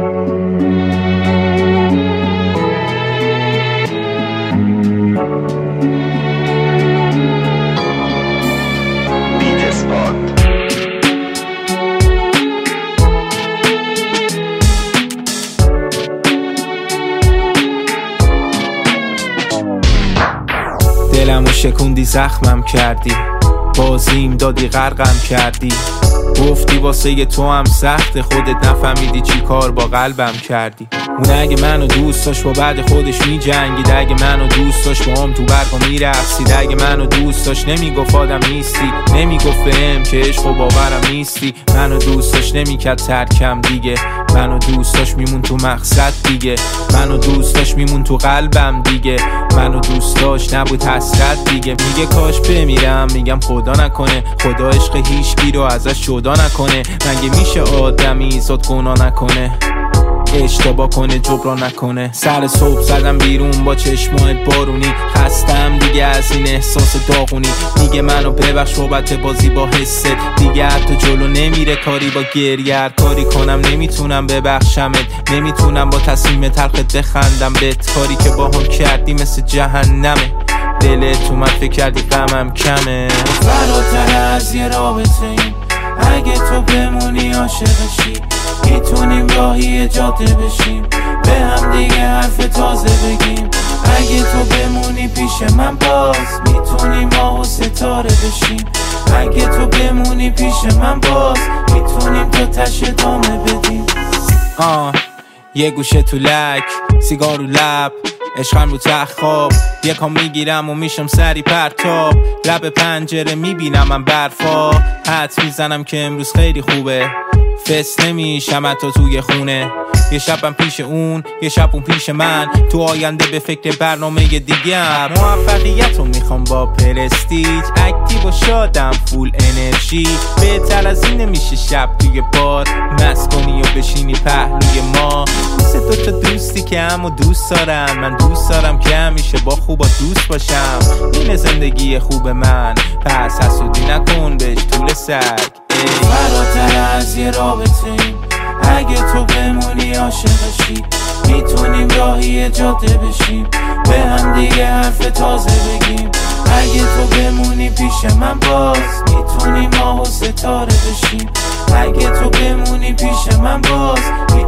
دلمو شکوندی، زخمم کردی، بازیم دادی، غرقم کردی. گفتی واسه تو هم سخته، خودت نفهمیدی چی کار با قلبم کردی. اون اگه منو دوست داشت با بعد خودش می جنگید، اگه منو دوست داشت با هم تو برقا می رقصید، اگه منو دوست داشت نمیگفت آدم نیستی، نمیگفت بهم که عشق و باورم نیستی. منو دوست داشت نمیکرد ترکم دیگه، منو دوست داشت میمون تو مقصد دیگه، منو دوست داشت میمون تو قلبم دیگه، منو دوست داشت نبود حسرت دیگه. میگه کاش بمیرم، میگم خدا نکنه، خدا عشق هیچکی رو ازش جدا نکنه. مگه میشه آدمی زاد گناه نکنه، اشتباه کنه جبران نکنه. سر صبح زدم بیرون با چشمات بارونی، خستم دیگه از این احساس داغونی. میگه منو ببخش بابت بازی با حست، دیگه حتی جلو نمیره کاری با گریه. هر کاری کنم نمیتونم ببخشمت، نمیتونم با تصمیم تلخت بخندم بهت. کاری که با هم کردی مثل جهنمه، دلت اومد فکر کردی غمم کمه. فراتر از یه رابطه ایم، اگه تو بمونی عاشقشی، میتونیم راهی جاده بشیم، به هم دیگه حرف تازه بگیم. اگه تو بمونی پیش من باز، میتونیم ماه و ستاره بشیم. اگه تو بمونی پیش من باز، میتونیم تا تش ادامه بدیم. یه گوشه تو لک، سیگار رو لب، عشقم رو تخت خواب، یکم میگیرم و میشم سری پرتاب. لب پنجره میبینم من برفا، حد میزنم که امروز خیلی خوبه. فس نمیشم حتی توی خونه، یه شبم پیش اون، یه شب اون پیش من. تو آینده به فکر برنامه دیگه هم. موفقیت رو میخوام با پرستیج، اکتیو و شادم فول انرژی. بهتر از این نمیشه شب توی بار، مست کنی و بشینی پهلوی ما. مثل دوتا دوستی که همو دوست دارن، من دوست دارم که همیشه با خوبا دوست باشم. این زندگی خوب من، پس حسودی نکن بهش طول سگ. فراتر از یه رابطه ایم، اگه تو بمونی عاشقشی، میتونیم راهی جاده بشیم، به هم دیگه حرف تازه بگیم. اگه تو بمونی پیش من باز، میتونیم ماه و ستاره بشیم. اگه تو بمونی پیش من باز،